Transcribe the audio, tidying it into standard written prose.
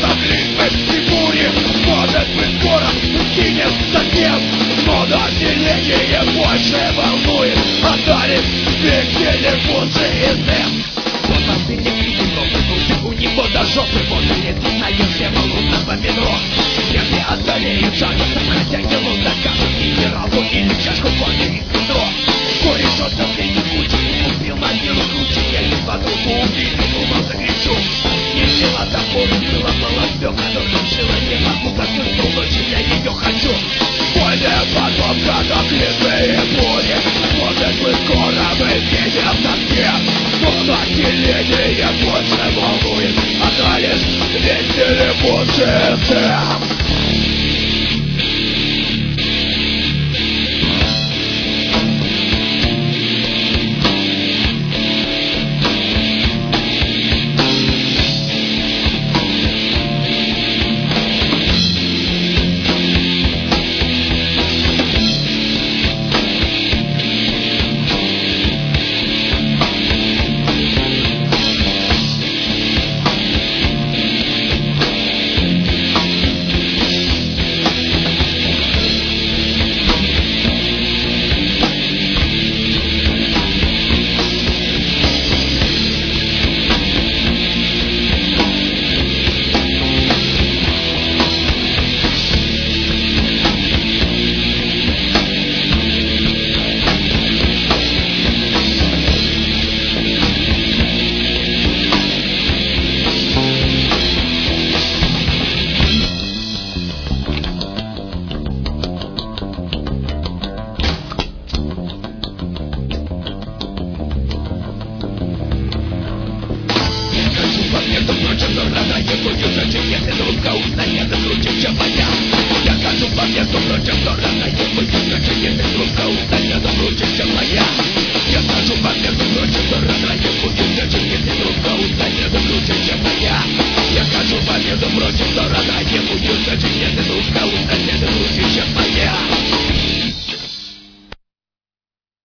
катаклизмы и бури. Может мы скоро укинем совсем, но население больше волнует анализ пиксельных функций СМ. Вот вам перекрытый новый мужик, у него до жопы возле наешься лунного метро. Если одолеют шагом, хотя не лунно скажут генералу или чашку кофе из метро. Кореш от последней кучи купил могилу круче, я не подругу убили, думал закричу. Если топор было полостёк, оно решило, не могу, как уснул, ночью я ее хочу. Вольная потом катаклизмы и бури. Может мы скоро выкинем совсем, но население больше волнует анализ пиксельных функций СМ. Если долго узнает, круче, чем моя. Я хожу по месту, впрочем, но рано не